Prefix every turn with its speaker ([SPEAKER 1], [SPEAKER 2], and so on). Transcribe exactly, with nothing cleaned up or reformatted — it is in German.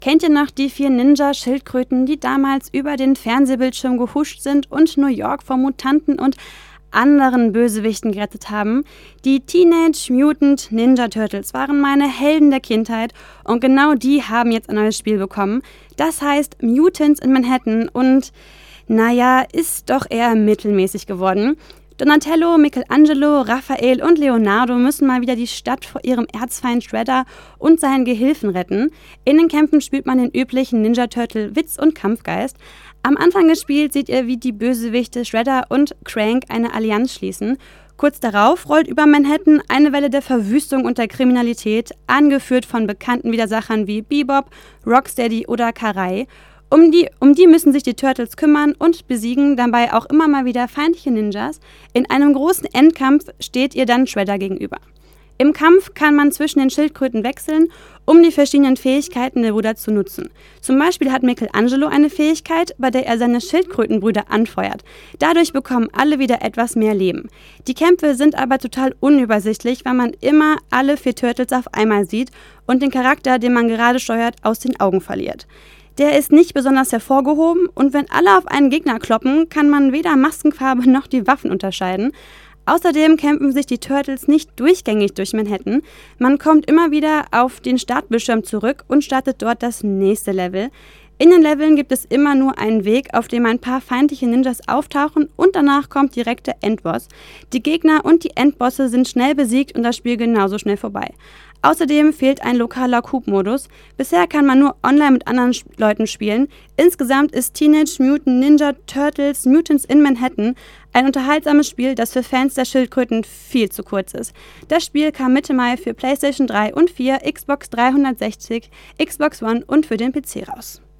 [SPEAKER 1] Kennt ihr noch die vier Ninja-Schildkröten, die damals über den Fernsehbildschirm gehuscht sind und New York vor Mutanten und anderen Bösewichten gerettet haben? Die Teenage Mutant Ninja Turtles waren meine Helden der Kindheit und genau die haben jetzt ein neues Spiel bekommen. Das heißt Mutants in Manhattan und naja, ist doch eher mittelmäßig geworden. Donatello, Michelangelo, Raphael und Leonardo müssen mal wieder die Stadt vor ihrem Erzfeind Shredder und seinen Gehilfen retten. In den Kämpfen spielt man den üblichen Ninja Turtle Witz- und Kampfgeist. Am Anfang des Spiels seht ihr, wie die Bösewichte Shredder und Crank eine Allianz schließen. Kurz darauf rollt über Manhattan eine Welle der Verwüstung und der Kriminalität, angeführt von bekannten Widersachern wie Bebop, Rocksteady oder Karai. Um die, um die müssen sich die Turtles kümmern und besiegen dabei auch immer mal wieder feindliche Ninjas. In einem großen Endkampf steht ihr dann Shredder gegenüber. Im Kampf kann man zwischen den Schildkröten wechseln, um die verschiedenen Fähigkeiten der Brüder zu nutzen. Zum Beispiel hat Michelangelo eine Fähigkeit, bei der er seine Schildkrötenbrüder anfeuert. Dadurch bekommen alle wieder etwas mehr Leben. Die Kämpfe sind aber total unübersichtlich, weil man immer alle vier Turtles auf einmal sieht und den Charakter, den man gerade steuert, aus den Augen verliert. Der ist nicht besonders hervorgehoben und wenn alle auf einen Gegner kloppen, kann man weder Maskenfarbe noch die Waffen unterscheiden. Außerdem kämpfen sich die Turtles nicht durchgängig durch Manhattan. Man kommt immer wieder auf den Startbildschirm zurück und startet dort das nächste Level. In den Leveln gibt es immer nur einen Weg, auf dem ein paar feindliche Ninjas auftauchen und danach kommt direkt der Endboss. Die Gegner und die Endbosse sind schnell besiegt und das Spiel genauso schnell vorbei. Außerdem fehlt ein lokaler Coop-Modus. Bisher kann man nur online mit anderen Leuten spielen. Insgesamt ist Teenage Mutant Ninja Turtles Mutants in Manhattan ein unterhaltsames Spiel, das für Fans der Schildkröten viel zu kurz ist. Das Spiel kam Mitte Mai für PlayStation drei und vier, Xbox dreihundertsechzig, Xbox One und für den P C raus.